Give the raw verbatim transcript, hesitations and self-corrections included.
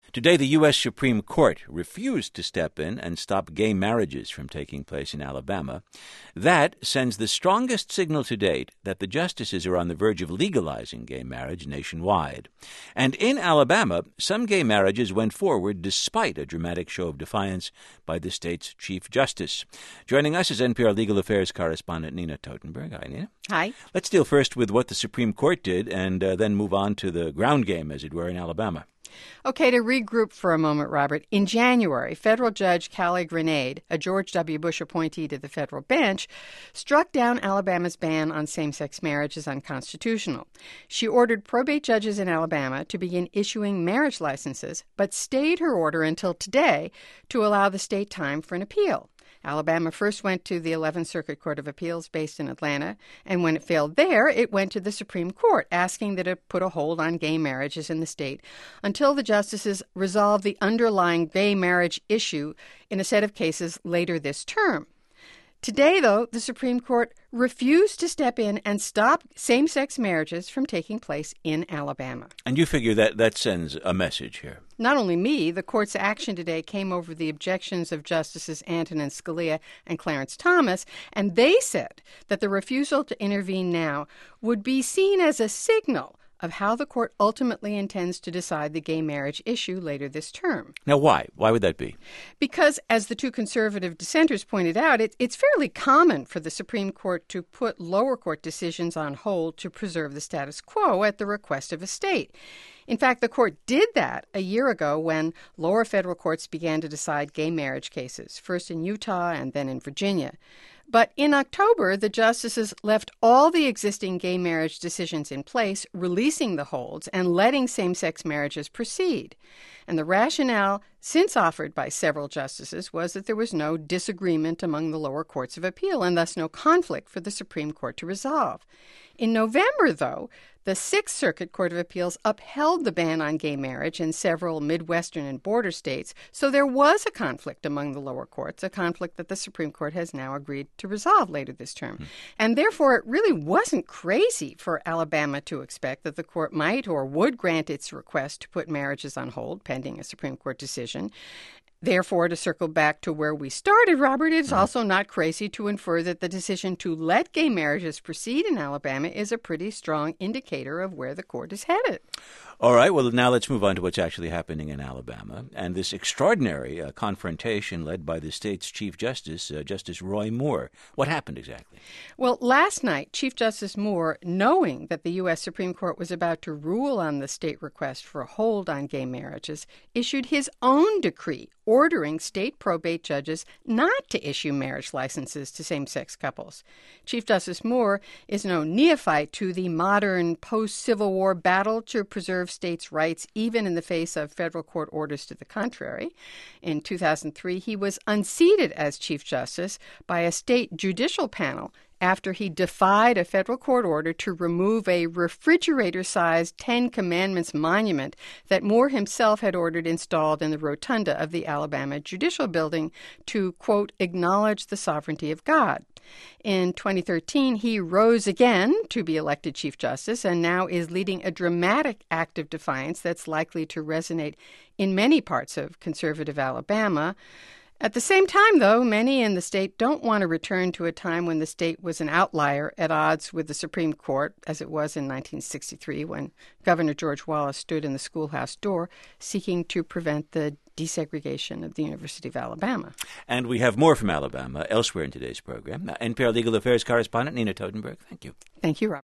Today, the U S Supreme Court refused to step in and stop gay marriages from taking place in Alabama. That sends the strongest signal to date that the justices are on the verge of legalizing gay marriage nationwide. And in Alabama, some gay marriages went forward despite a dramatic show of defiance by the state's Chief Justice. Joining us is N P R Legal Affairs correspondent Nina Totenberg. Hi, Nina. Hi. Let's deal first with what the Supreme Court did and uh, then move on to the ground game, as it were, in Alabama. Okay, to regroup for a moment, Robert. In January, federal judge Callie Grenade, a George W. Bush appointee to the federal bench, struck down Alabama's ban on same-sex marriage as unconstitutional. She ordered probate judges in Alabama to begin issuing marriage licenses, but stayed her order until today to allow the state time for an appeal. Alabama first went to the eleventh Circuit Court of Appeals based in Atlanta, and when it failed there, it went to the Supreme Court, asking that it put a hold on gay marriages in the state until the justices resolve the underlying gay marriage issue in a set of cases later this term. Today, though, the Supreme Court refused to step in and stop same-sex marriages from taking place in Alabama. And you figure that that sends a message here. Not only me, the court's action today came over the objections of Justices Antonin Scalia and Clarence Thomas, and they said that the refusal to intervene now would be seen as a signal of how the court ultimately intends to decide the gay marriage issue later this term. Now, why? Why would that be? Because, as the two conservative dissenters pointed out, it, it's fairly common for the Supreme Court to put lower court decisions on hold to preserve the status quo at the request of a state. In fact, the court did that a year ago when lower federal courts began to decide gay marriage cases, first in Utah and then in Virginia. But in October, the justices left all the existing gay marriage decisions in place, releasing the holds and letting same-sex marriages proceed. And the rationale since offered by several justices was that there was no disagreement among the lower courts of appeal and thus no conflict for the Supreme Court to resolve. In November, though, the Sixth Circuit Court of Appeals upheld the ban on gay marriage in several Midwestern and border states, so there was a conflict among the lower courts, a conflict that the Supreme Court has now agreed to resolve later this term. Mm. And therefore, it really wasn't crazy for Alabama to expect that the court might or would grant its request to put marriages on hold pending a Supreme Court decision. Therefore, to circle back to where we started, Robert, it's mm-hmm. also not crazy to infer that the decision to let gay marriages proceed in Alabama is a pretty strong indicator of where the court is headed. All right. Well, now let's move on to what's actually happening in Alabama. And this extraordinary uh, confrontation led by the state's Chief Justice, uh, Justice Roy Moore. What happened exactly? Well, last night, Chief Justice Moore, knowing that the U S Supreme Court was about to rule on the state request for a hold on gay marriages, issued his own decree ordering state probate judges not to issue marriage licenses to same-sex couples. Chief Justice Moore is no neophyte to the modern post-Civil War battle to preserve states' rights, even in the face of federal court orders to the contrary. In two thousand three, he was unseated as Chief Justice by a state judicial panel after he defied a federal court order to remove a refrigerator-sized Ten Commandments monument that Moore himself had ordered installed in the rotunda of the Alabama Judicial Building to, quote, acknowledge the sovereignty of God. In twenty thirteen, he rose again to be elected Chief Justice and now is leading a dramatic act of defiance that's likely to resonate in many parts of conservative Alabama. At the same time, though, many in the state don't want to return to a time when the state was an outlier at odds with the Supreme Court, as it was in nineteen sixty-three when Governor George Wallace stood in the schoolhouse door seeking to prevent the desegregation of the University of Alabama. And we have more from Alabama elsewhere in today's program. N P R Legal Affairs correspondent Nina Totenberg, thank you. Thank you, Rob.